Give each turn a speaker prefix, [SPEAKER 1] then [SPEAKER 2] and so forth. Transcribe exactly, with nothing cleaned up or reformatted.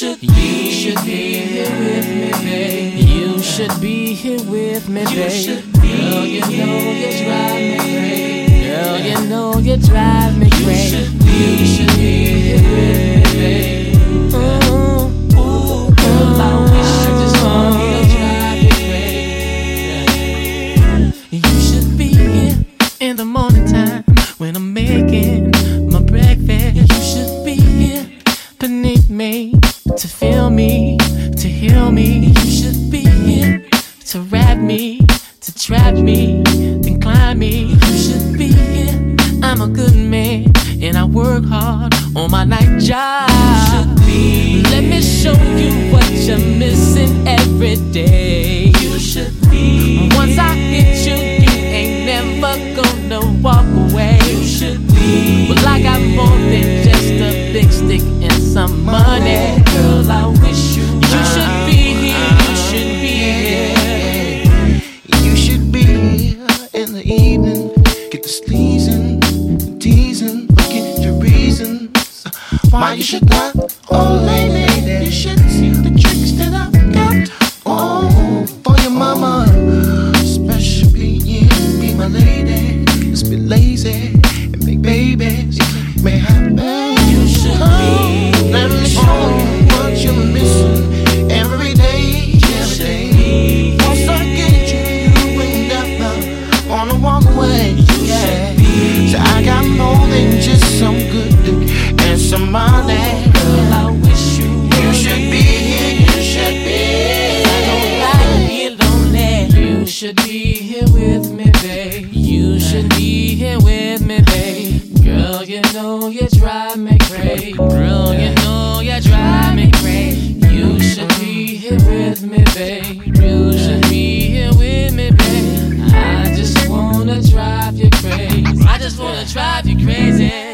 [SPEAKER 1] should be, you should be here with me, babe. You should be here with me, babe. You should be. Girl, you know you drive me crazy. Girl, you know you drive me crazy. You should be, you should be here with me, babe. Ooh, ooh, girl, I wish you just wanna drive me crazy. You should be here in the morning time when I'm making my breakfast. You should be here beneath me to feel me, to heal me. You should be here to wrap me, to trap me, then climb me. You should be here. I'm a good man and I work hard on my night job. You should be. Let me show you what you're missing every day. You should be. Once I hit you, you ain't never gonna walk away. You should be. Well, I got more than just a big stick and some money. Girl, I wish you. You should be here. You should be here.
[SPEAKER 2] You should be here in the evening. Get the sleazing, teasing, forget your reasons why you should not. Oh, lady, you should see the tricks that I've got. Oh, for your mama, especially you, be my lady. Let's be lazy and make babies. May happen.
[SPEAKER 1] You should be.
[SPEAKER 2] Let me show you what you're missing every day, every day. Once I get you, you ain't never wanna walk away. Yeah. So I got more than just some good dick and some money.
[SPEAKER 1] Girl, I wish you.
[SPEAKER 2] You should be here. You should be.
[SPEAKER 1] I don't like being lonely. You should be here with me, babe. You should be here with me, babe. Girl, you know you drive me crazy. Girl, you know you drive me crazy. You should be here with me, babe. You should be here with me, babe. I just wanna drive you crazy. I just wanna drive you crazy.